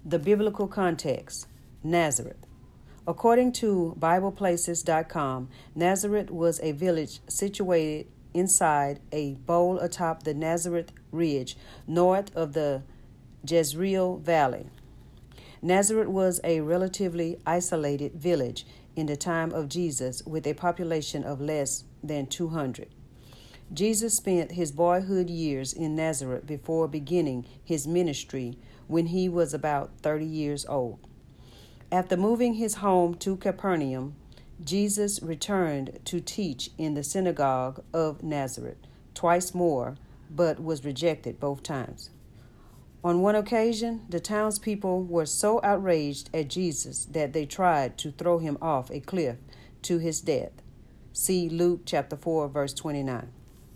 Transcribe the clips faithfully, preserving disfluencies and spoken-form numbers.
The biblical context, Nazareth. According to Bible Places dot com, Nazareth was a village situated inside a bowl atop the Nazareth Ridge, north of the Jezreel Valley. Nazareth was a relatively isolated village in the time of Jesus with a population of less than two hundred. Jesus spent his boyhood years in Nazareth before beginning his ministry when he was about thirty years old. After moving his home to Capernaum, Jesus returned to teach in the synagogue of Nazareth twice more, but was rejected both times. On one occasion, the townspeople were so outraged at Jesus that they tried to throw him off a cliff to his death. See Luke chapter four, verse twenty-nine.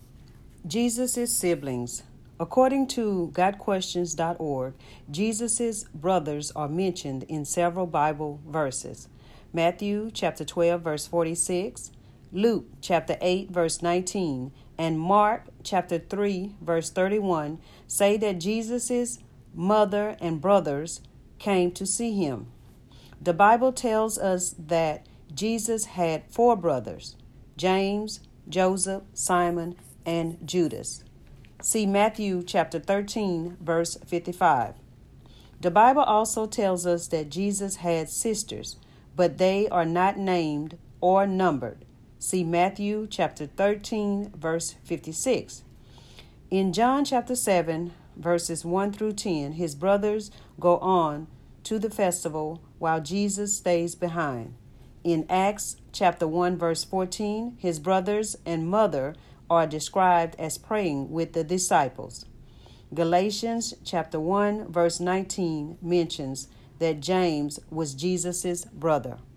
Jesus' siblings. According to got questions dot org, Jesus' brothers are mentioned in several Bible verses. Matthew chapter twelve, verse forty-six, Luke chapter eight, verse nineteen, and Mark chapter three, verse thirty-one say that Jesus' mother and brothers came to see him. The Bible tells us that Jesus had four brothers, James, Joseph, Simon, and Judas. See Matthew chapter thirteen, verse fifty-five. The Bible also tells us that Jesus had sisters, but they are not named or numbered. See Matthew chapter thirteen, verse fifty-six. In John chapter seven, verses one through ten, his brothers go on to the festival while Jesus stays behind. In Acts chapter one, verse fourteen, his brothers and mother are described as praying with the disciples. Galatians chapter one, verse nineteen mentions that James was Jesus' brother.